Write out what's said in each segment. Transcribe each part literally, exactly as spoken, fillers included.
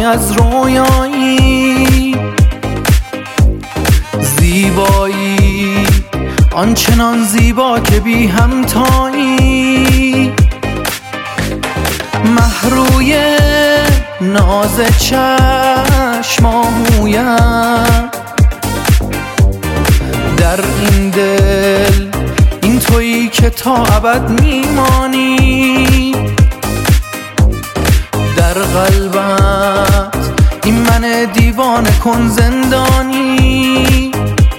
از رویایی، زیبایی آنچنان زیبا که بی همتایی، محروی ناز چشم آهویم، در این دل این تویی که تا ابد میمانی، در قلبت این من دیوانه کن زندانی،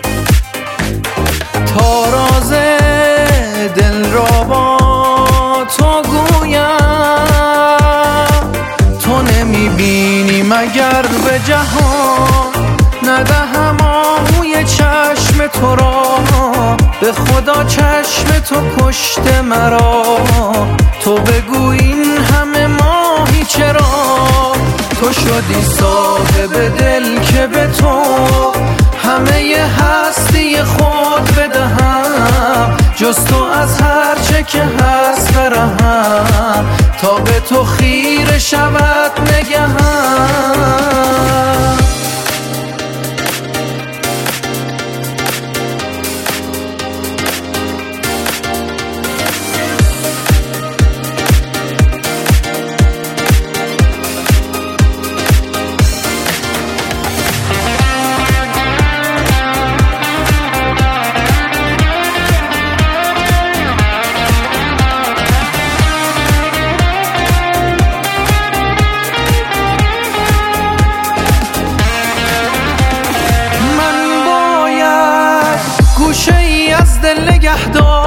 تا راز دل را با تو گویم، تو نمیبینی مگر به جهان ندهم آهوی چشم تو را، به خدا چشم تو کشته مرا، تو بگو این همه ماهی چرا، تو شدی صاحب دل که به تو همه هستی خود بدهم، جز تو از هر چه که هست برهم، تا به تو خیره شود نگهم. گوشه ای از دل نگه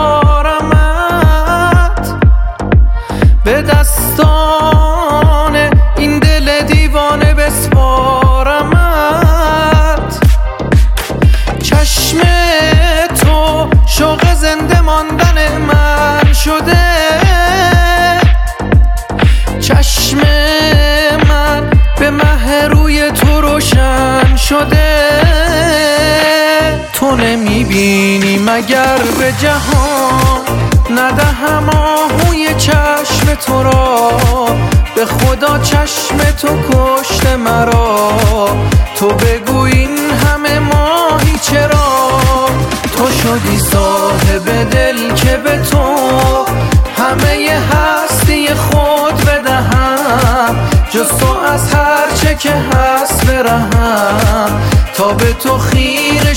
دارمت، به دستان این دل دیوانه بسپارمت، چشم تو شوق زنده ماندن من شده، چشم من به مه روی تو روشن شده، تو نمیبینی مگر به جهان ندهم آهوی چشم تو را، به خدا چشم تو کشته مرا، تو بگو این همه ماهی چرا، تو شدی صاحب دل که به تو همه هستی خود بدهم، جز تو از هر چه که هست برهم، تا به تو خیره